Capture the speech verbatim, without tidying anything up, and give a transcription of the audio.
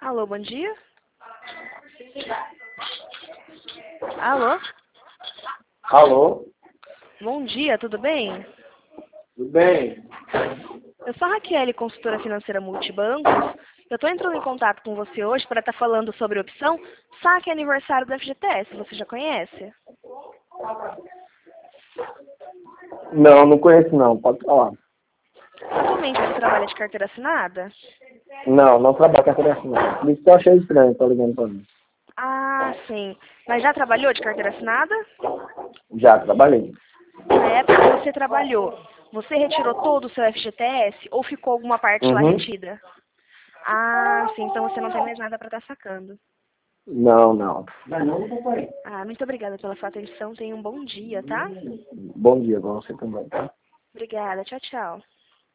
Alô, bom dia? Alô? Alô? Bom dia, tudo bem? Tudo bem? Eu sou a Raquel, consultora financeira Multibancos. Eu estou entrando em contato com você hoje para estar falando sobre a opção Saque Aniversário do F G T S. Você já conhece? Não, não conheço não, pode falar. Atualmente você trabalha de carteira assinada? Não, não trabalho com carteira assinada. Por isso que eu achei estranho, tô ligando pra mim. Ah, sim. Mas já trabalhou de carteira assinada? Já, trabalhei. Na época que você trabalhou, você retirou todo o seu F G T S ou ficou alguma parte lá Uhum. retida? Ah, sim, então você não tem mais nada para estar sacando. Não, não. Ah, muito obrigada pela sua atenção. Tenha um bom dia, tá? Bom dia pra você também. Obrigada. Tchau, tchau.